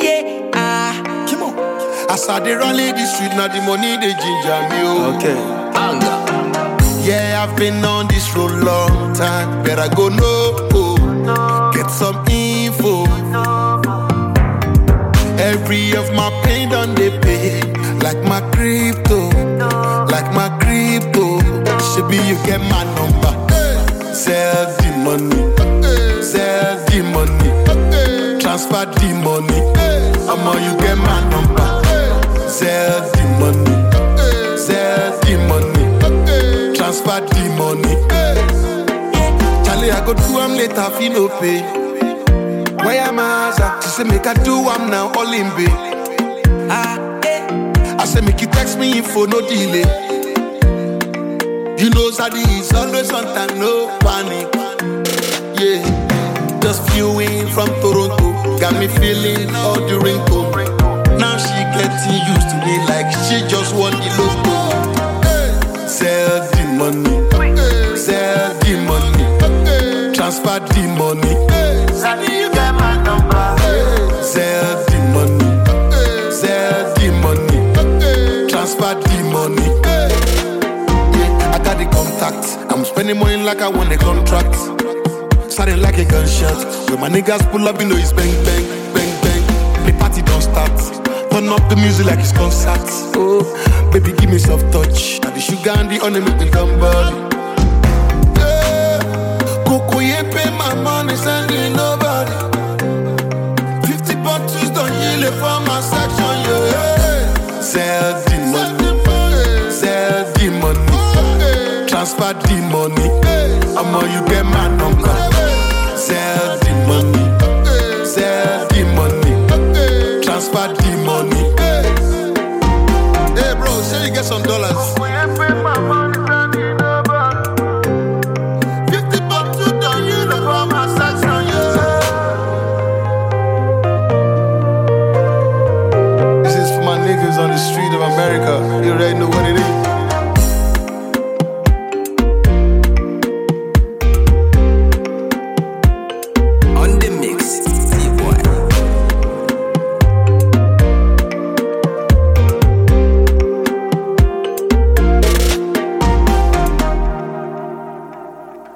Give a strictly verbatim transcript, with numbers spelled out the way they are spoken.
Yeah, ah. Come on. As I dey run in the street, now the money they ginger me. Oh. Okay. Anger. Yeah, I've been on this road long time. Better go know, oh. Get some info. Every of my pain done they pay. Like my crypto, like my crypto. Should be you get my number. Sell the money, sell the money, transfer the money. I'ma you get my number. Sell the money, sell the money, transfer the money. Charlie, I go do am later, feel no pay. Why am I? She say make I do am now, all in bay. Ah, eh. I say make you text me info, no delay. You know Zaddy is always on time, no panic. Yeah, just flew in from Toronto, got me feeling all the wrinkle. Now she getting used to me like she just won the lotto. Sell the money, sell the money, transfer the money. Zaddy, you get my number. Sell the money, sell the money, transfer the money. Yeah, I got the contact. I'm spending money like I won a contract. Starting like a gunshot. When my niggas pull up, you know it's bang, bang, bang, bang. The party don't start. Turn up the music like it's concert. Oh, baby, give me soft touch. Now the sugar and the honey make me come body. Yeah, Coco, you pay my money, sending nobody. Fifty bottles don't yield it for my section, yeah. Sell the money, sell the money, transfer the money. I'ma you get my number. Sell the money, sell the money, transfer the money. Hey bro, say you get some dollars. Fifty bottles don't yield it for my section, yeah. This is for my niggas on the street of America. You already know what it is.